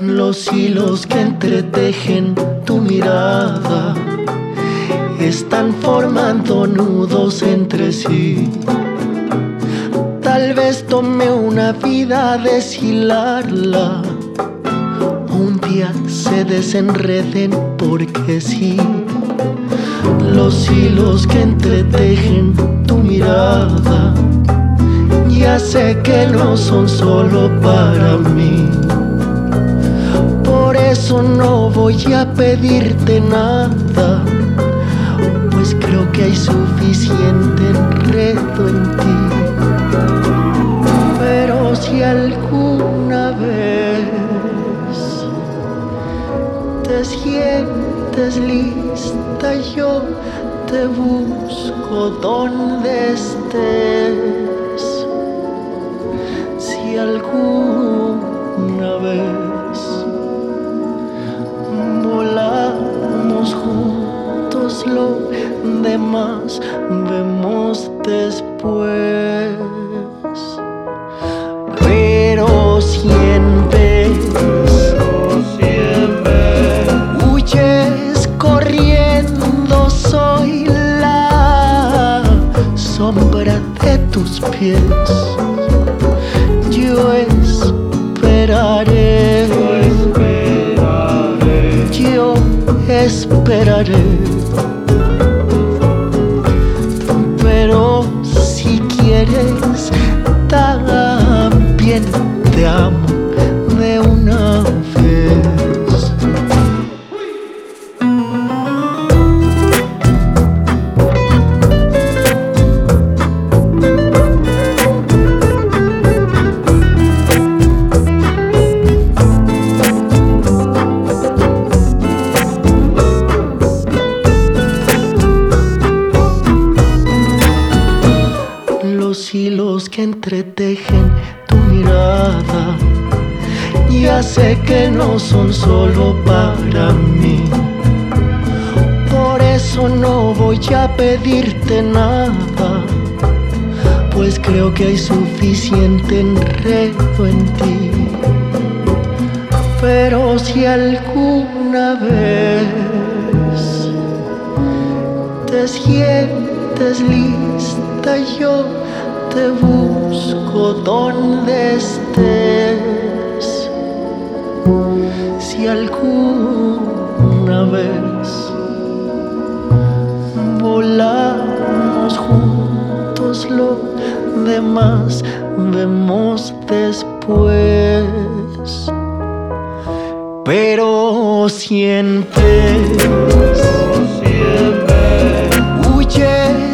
Los hilos que entretejen tu mirada están formando nudos entre sí. Tal vez tome una vida deshilarla, un día se desenreden porque sí. Los hilos que entretejen tu mirada, ya sé que no son solo para mí. Por eso no voy a pedirte nada, pues creo que hay suficiente enredo en ti. Pero si alguna vez te sientes lista, yo te busco donde estés. Si alguna vez volamos juntos, lo demás vemos después. Pero siempre huyes corriendo, soy la sombra de tus pies. Yo esperaré, yo esperaré. Pero si quieres, también te amo de una vez. Los hilos que entretejen tu mirada, ya sé que no son solo para mí. Por eso no voy a pedirte nada, pues creo que hay suficiente enredo en ti. Pero si alguna vez te sientes lista, yo te busco donde estés. Si alguna vez volamos juntos, lo demás vemos después. Pero siempre huyes